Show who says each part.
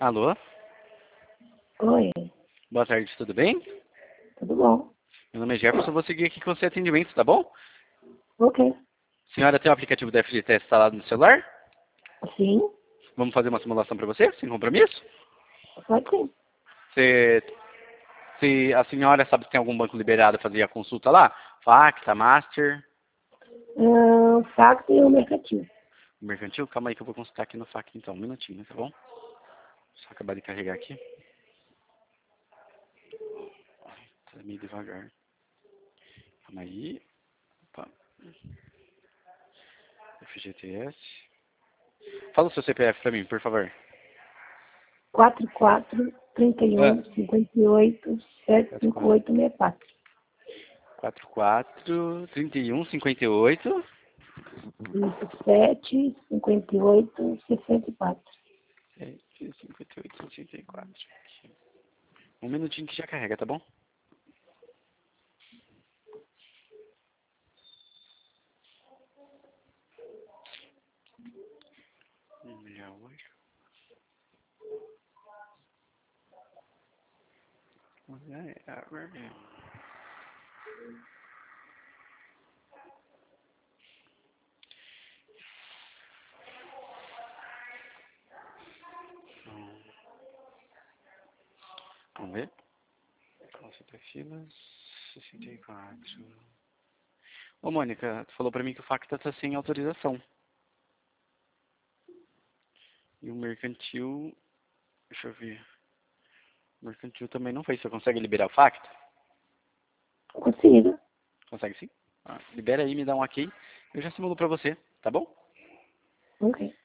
Speaker 1: Alô?
Speaker 2: Oi,
Speaker 1: Boa tarde, tudo bem?
Speaker 2: tudo bom?
Speaker 1: Meu nome é Jefferson, vou seguir aqui com o seu atendimento, tá bom?
Speaker 2: Ok.
Speaker 1: Senhora, tem o aplicativo da FGTS instalado no celular?
Speaker 2: Sim,
Speaker 1: Vamos fazer uma simulação para você, sem compromisso?
Speaker 2: pode sim.
Speaker 1: Se, se a senhora sabe se tem algum banco liberado a fazer a consulta lá? Facta, Master,
Speaker 2: Fax e o mercantil.
Speaker 1: Mercantil? Calma aí que eu vou consultar aqui no Facta então, um minutinho, tá bom? Só acabar de carregar aqui. Ai, tá meio devagar. Calma aí. Opa. FGTS. Fala o seu CPF pra mim, por favor.
Speaker 2: 44
Speaker 1: Ah,
Speaker 2: 31 58 758 64.
Speaker 1: 44 31 58
Speaker 2: 7 58 64.
Speaker 1: 58 64. Um minutinho que já carrega, tá bom? Vamos ver. Consulta filas 64. Ô, Mônica, tu falou pra mim que o Facta tá sem autorização. E o mercantil. Deixa eu ver. O mercantil também não foi. Você consegue liberar o Facta?
Speaker 2: Consigo.
Speaker 1: Consegue sim? Ah, libera aí, me dá um ok. Eu já simulo pra você, tá bom?
Speaker 2: Ok.